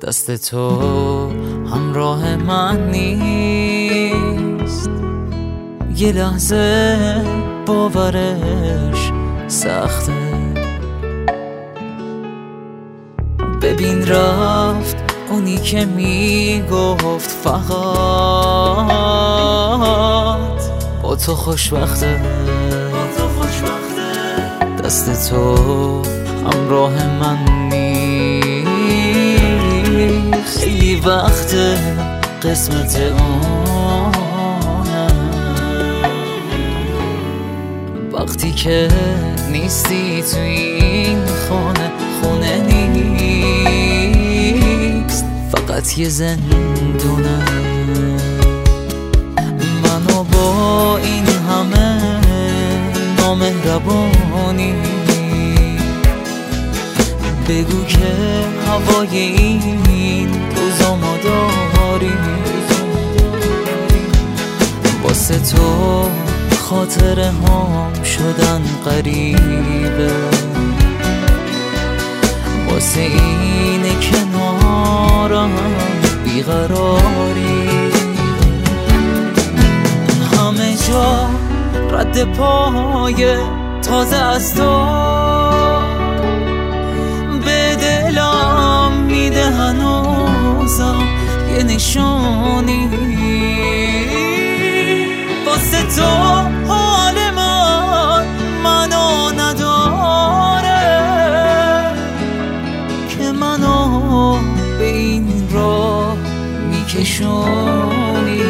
دست تو همراه من نیست. یه لحظه باورش سخته. ببین رفت اونی که میگفت فقط با تو خوشبخته. دست تو همراه من نیست. خیلی وقت قسمت اونه وقتی که نیستی تو این خونه نیست، فقط یه زندونه. منو با این همه نامهربانی بگو که هوای این روزا ما داریم. واسه تو خاطره هام شدن غریبه، واسه اینه کنارم بیقراری. همه جا رد پای تازه از تو به دلم میده هنوزم یه نشانی. واسه تو حال منو نداره که منو به این راه میکشونی.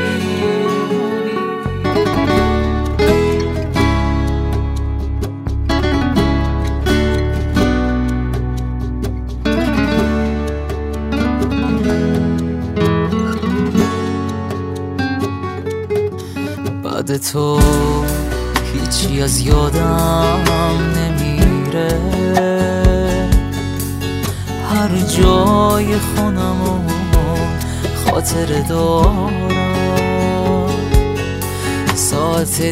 بعد تو هیچی از یادم نمیره. هر جای خونمو خاطره دارم. ساعت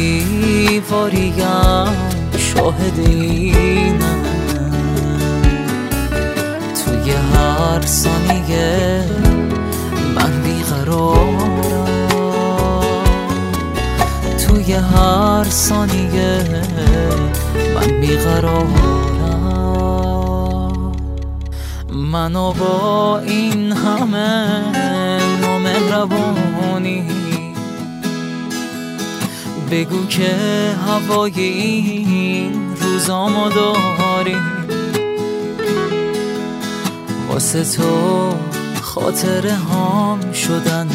دیواریم شاهد اینه. توی هر ثانیه من بیقرارم. توی هر ثانیه من بیقرارم. منو با این همه نامهربانی بگو که هوای این روزا ما داریم. واسه تو خاطره هام شدن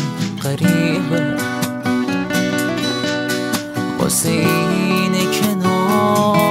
غریبه، واسه اینه کنار